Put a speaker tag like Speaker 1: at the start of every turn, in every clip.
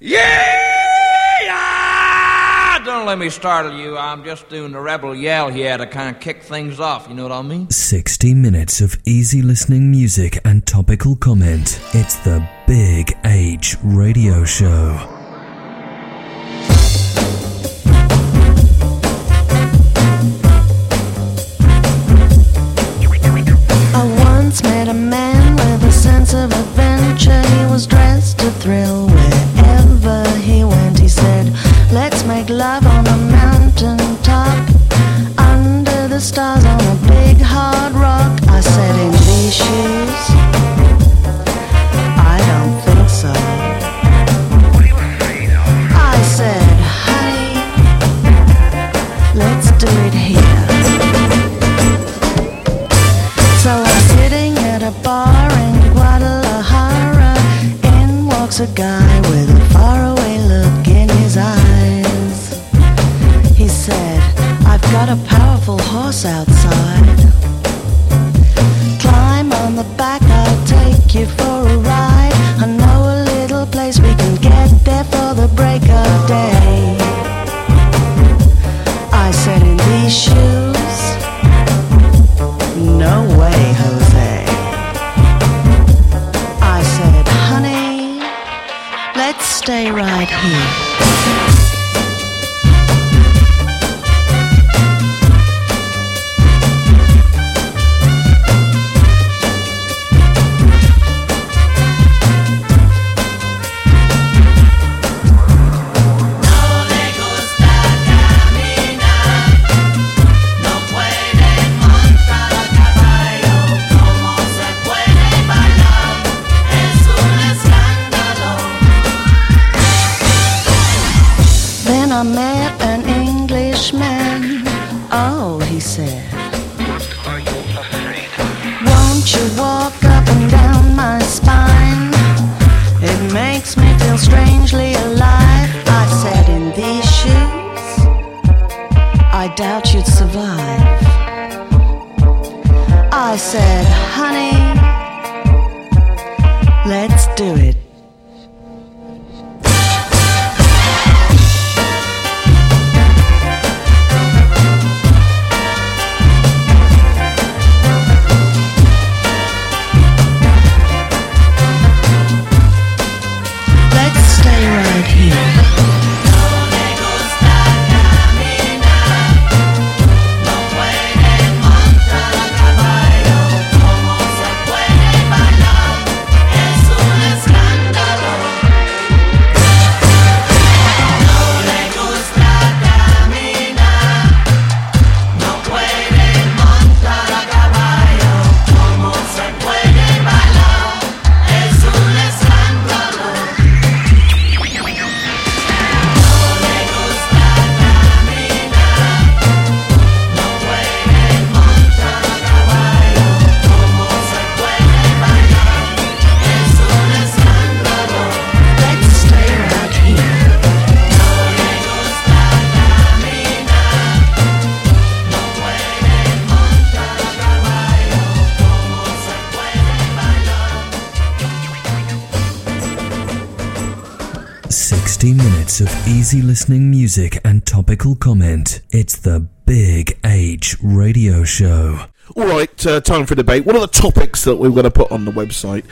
Speaker 1: Yeah! Don't let me startle you. I'm just doing the rebel yell here to kind of kick things off, you know what I mean?
Speaker 2: 60 minutes of easy listening music and topical comment. It's the Big H Radio Show.
Speaker 3: I once met a man with a sense of adventure. He was dressed to thrill wherever he went. He said, let's make love on a mountain top, under the stars on a big hard rock. I said, in these shoes? I don't think so. I said, honey, let's do it here. So I'm sitting at a bar in Guadalajara. In walks a guy with a faraway look in his eyes. He said, I've got a powerful horse outside. Climb on the back, I'll take you for a ride. I know a little place we can get there for the break of day. I said, in these shoes? No way, Jose. I said, honey, let's stay right here. I met an Englishman. Oh, he said,
Speaker 4: what are you afraid of?
Speaker 3: Won't you walk up and down my spine? It makes me feel strangely alive. I said, in these shoes, I doubt you'd survive. I said, honey, let's do it.
Speaker 2: Of easy listening music and topical comment. It's the Big H Radio Show.
Speaker 5: Alright, time for debate. One of the topics that we're going to put on the website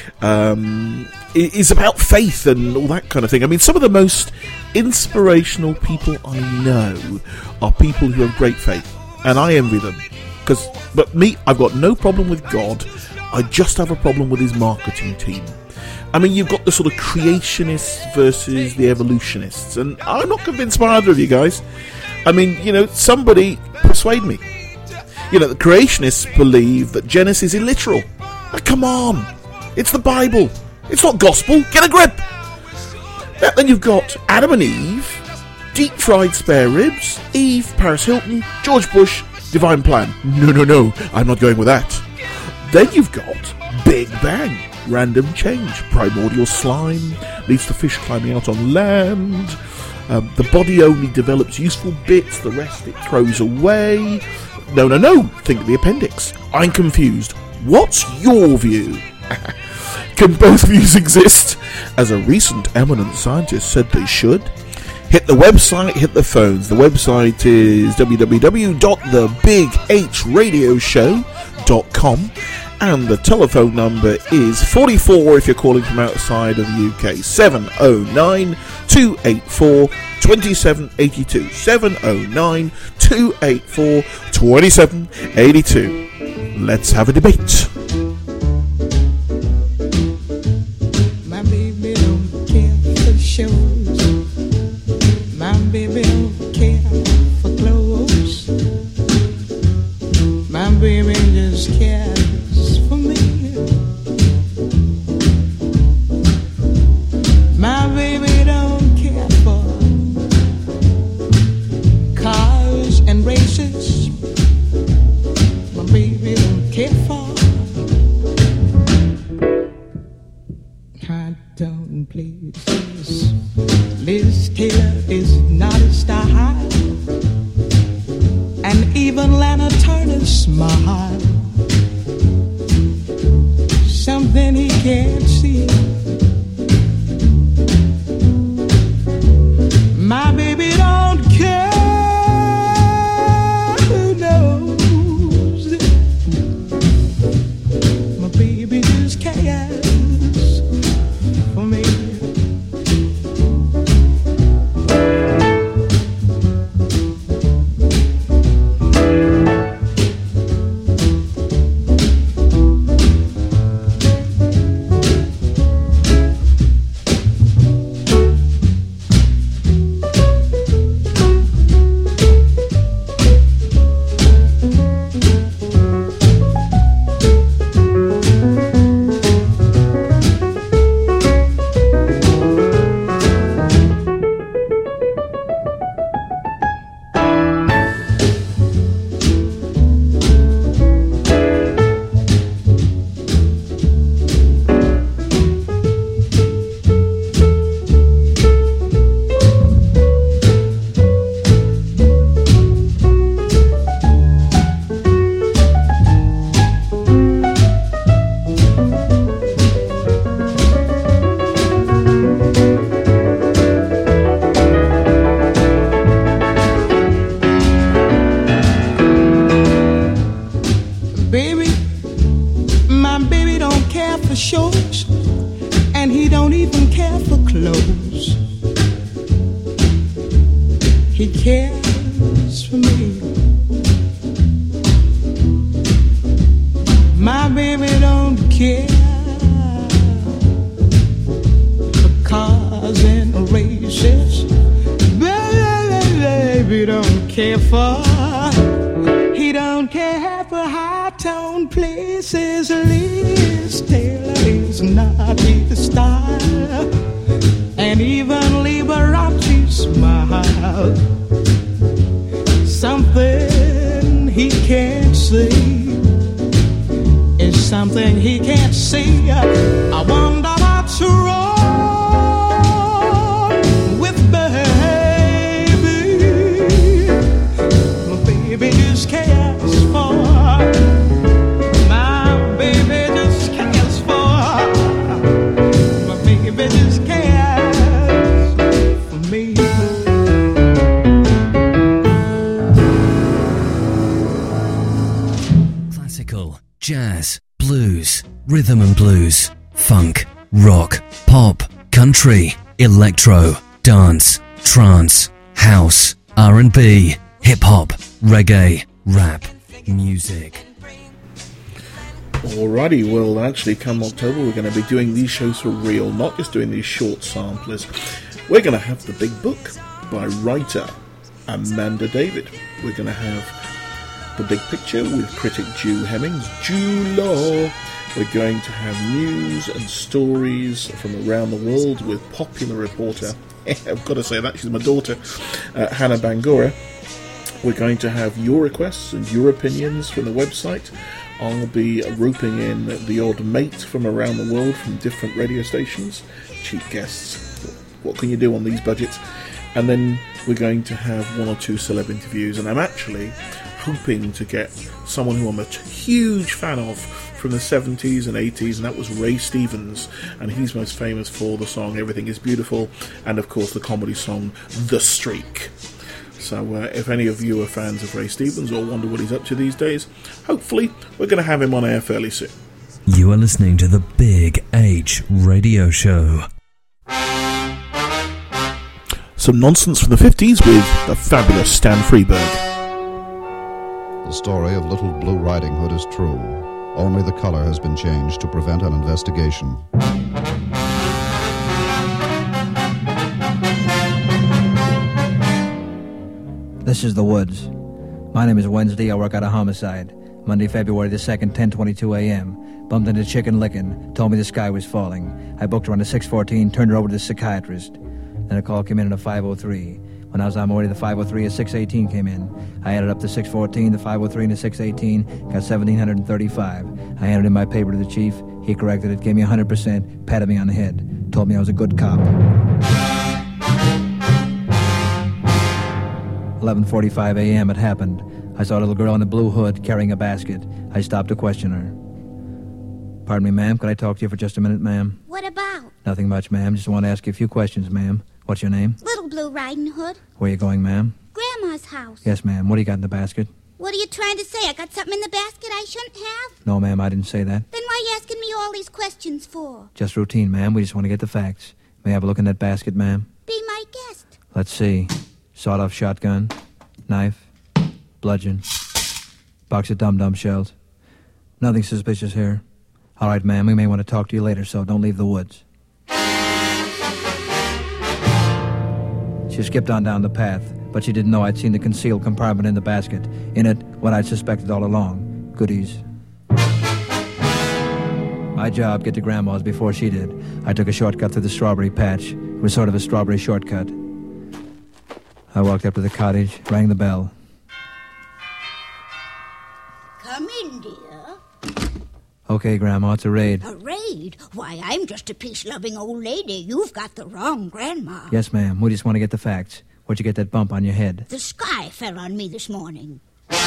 Speaker 5: is about faith and all that kind of thing. I mean, some of the most inspirational people I know are people who have great faith, and I envy them. But me, I've got no problem with God. I just have a problem with his marketing team. I mean, you've got the sort of creationists versus the evolutionists, and I'm not convinced by either of you guys. I mean, somebody persuade me. The creationists believe that Genesis is literal. Like, come on, it's the Bible. It's not gospel. Get a grip. Then you've got Adam and Eve, deep-fried spare ribs, Eve, Paris Hilton, George Bush, divine plan. No, I'm not going with that. Then you've got Big Bang. Random change, primordial slime, leads to fish climbing out on land. The body only develops useful bits, the rest it throws away. No, think of the appendix. I'm confused. What's your view? Can both views exist? as a recent eminent scientist said they should. Hit the website, hit the phones. The website is www.thebighradioshow.com, and the telephone number is 44 if you're calling from outside of the UK, 709 284 2782, 709 284 2782. Let's have a debate.
Speaker 6: My baby don't care for shows. My baby don't care for clothes. My baby just cares for me. My baby don't care for cars and races. My baby don't care for high-tone places. Liz Taylor is not a style, and even Lana Turner's smile, something he can't see. My baby don't care who knows. My baby just cares for me.
Speaker 2: Jazz, blues, rhythm and blues, funk, rock, pop, country, electro, dance, trance, house, R&B, hip-hop, reggae, rap, music.
Speaker 5: Alrighty, well, actually, come October, we're going to be doing these shows for real, not just doing these short samplers. We're going to have the big book by writer Amanda David. We're going to have The Big Picture with critic Jew Hemmings, Jew Law. We're going to have news and stories from around the world with popular reporter, I've got to say that, she's my daughter, Hannah Bangura. We're going to have your requests and your opinions from the website. I'll be roping in the odd mate from around the world from different radio stations, cheap guests. What can you do on these budgets? And then we're going to have one or two celeb interviews, and I'm actually hoping to get someone who I'm a huge fan of from the 70s and 80s, and that was Ray Stevens, and he's most famous for the song Everything Is Beautiful, and of course the comedy song The Streak. So if any of you are fans of Ray Stevens or wonder what he's up to these days, hopefully we're going to have him on air fairly soon.
Speaker 2: You are listening to the Big H Radio Show.
Speaker 5: Some nonsense from the 50s with the fabulous Stan Freberg.
Speaker 7: The story of Little Blue Riding Hood is true. Only the color has been changed to prevent an investigation.
Speaker 8: This is The Woods. My name is Wednesday. I work out a homicide. Monday, February the 2nd, 10:22 a.m. Bumped into Chicken Licken. Told me the sky was falling. I booked her on the 614, turned her over to the psychiatrist. Then a call came in at a 503. When I was on my way to the 503, a 618 came in. I added up the 614, the 503, and the 618, got 1,735. I handed in my paper to the chief. He corrected it, gave me 100%, patted me on the head, told me I was a good cop. 11:45 a.m. it happened. I saw a little girl in a blue hood carrying a basket. I stopped to question her. Pardon me, ma'am, could I talk to you for just a minute, ma'am?
Speaker 9: What about?
Speaker 8: Nothing much, ma'am. Just want to ask you a few questions, ma'am. What's your name?
Speaker 9: Little Blue Riding Hood.
Speaker 8: Where are you going, ma'am?
Speaker 9: Grandma's house.
Speaker 8: Yes, ma'am. What do you got in the basket?
Speaker 9: What are you trying to say? I got something in the basket I shouldn't have?
Speaker 8: No, ma'am, I didn't say that.
Speaker 9: Then why are you asking me all these questions for?
Speaker 8: Just routine, ma'am. We just want to get the facts. May I have a look in that basket, ma'am?
Speaker 9: Be my guest.
Speaker 8: Let's see. Sawed-off shotgun, knife, bludgeon, box of dum-dum shells. Nothing suspicious here. All right, ma'am, we may want to talk to you later, so don't leave the woods. She skipped on down the path, but she didn't know I'd seen the concealed compartment in the basket. In it, what I'd suspected all along. Goodies. My job, get to Grandma's before she did. I took a shortcut through the strawberry patch. It was sort of a strawberry shortcut. I walked up to the cottage, rang the bell.
Speaker 9: Come in, dear.
Speaker 8: Okay, Grandma, it's a raid.
Speaker 9: A raid? Why, I'm just a peace-loving old lady. You've got the wrong Grandma.
Speaker 8: Yes, ma'am. We just want to get the facts. Where'd you get that bump on your head?
Speaker 9: The sky fell on me this morning.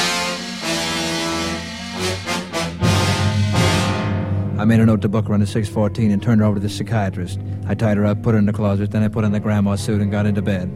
Speaker 8: I made a note to book her on the 614 and turned her over to the psychiatrist. I tied her up, put her in the closet, then I put on the grandma suit and got into bed.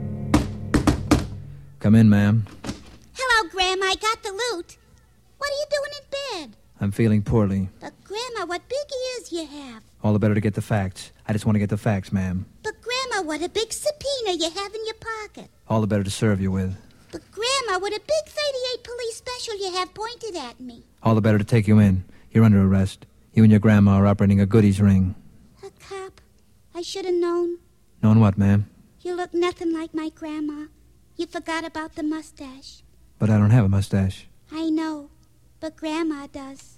Speaker 8: Come in, ma'am.
Speaker 9: Hello, Grandma. I got the loot. What are you doing in bed?
Speaker 8: I'm feeling poorly.
Speaker 9: But, Grandma, what big ears you have.
Speaker 8: All the better to get the facts. I just want to get the facts, ma'am.
Speaker 9: But, Grandma, what a big subpoena you have in your pocket.
Speaker 8: All the better to serve you with.
Speaker 9: But, Grandma, what a big 38 police special you have pointed at me.
Speaker 8: All the better to take you in. You're under arrest. You and your grandma are operating a goodies ring.
Speaker 9: A cop? I should have known.
Speaker 8: Known what, ma'am?
Speaker 9: You look nothing like my grandma. You forgot about the mustache.
Speaker 8: But I don't have a mustache.
Speaker 9: I know, but Grandma does.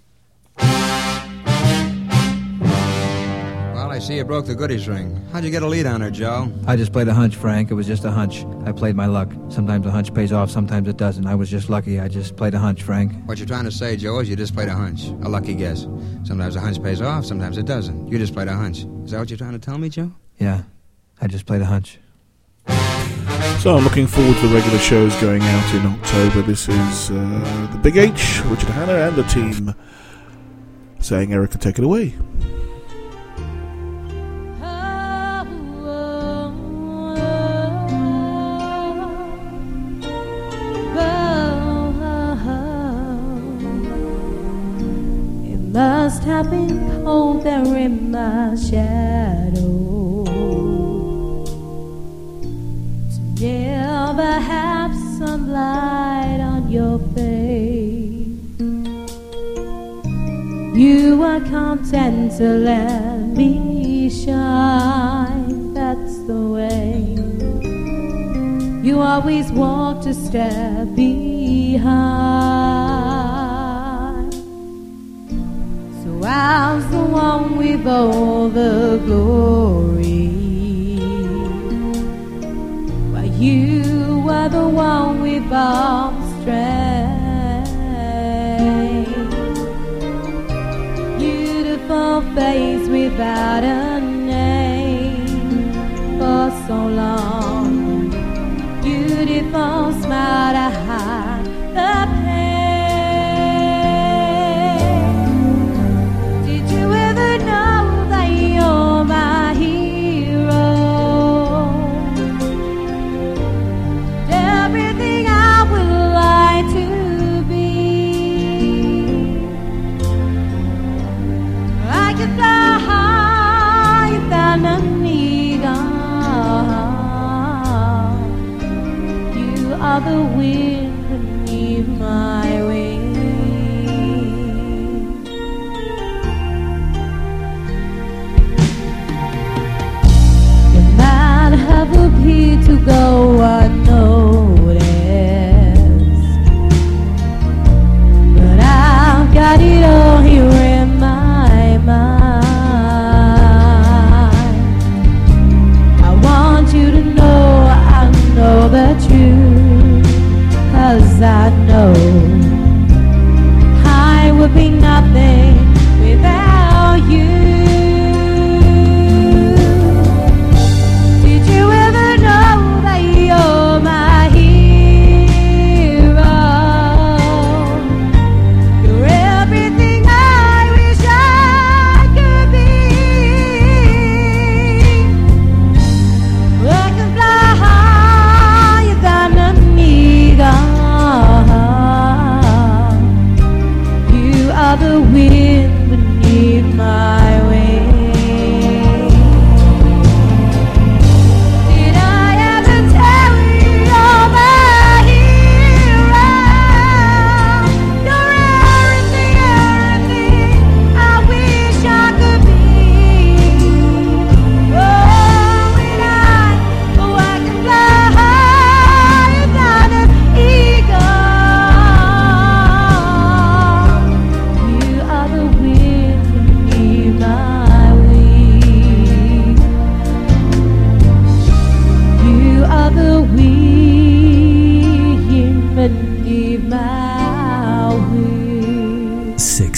Speaker 10: Well, I see you broke the goodies ring. How'd you get a lead on her, Joe?
Speaker 8: I just played a hunch, Frank. It was just a hunch. I played my luck. Sometimes a hunch pays off, sometimes it doesn't. I was just lucky. I just played a hunch, Frank.
Speaker 10: What you're trying to say, Joe, is you just played a hunch. A lucky guess. Sometimes a hunch pays off, sometimes it doesn't. You just played a hunch. Is that what you're trying to tell me, Joe?
Speaker 8: Yeah, I just played a hunch.
Speaker 5: So I'm looking forward to the regular shows going out in October. This is the Big H, Richard Hanna and the team saying, Erica, take it away.
Speaker 11: It must have been cold there in my shadow. Never have some light on your face. You are content to let me shine. That's the way. You always walk a step behind. So I'm the one with all the glory. You are the one with all strength. Beautiful face without a name for so long. Beautiful smile to hide the pain.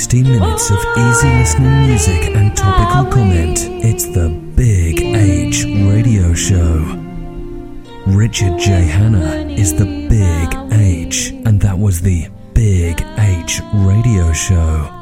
Speaker 2: 60 minutes of easy listening music and topical comment. It's the Big H Radio Show. Richard J. Hanna is the Big H, and that was the Big H Radio Show.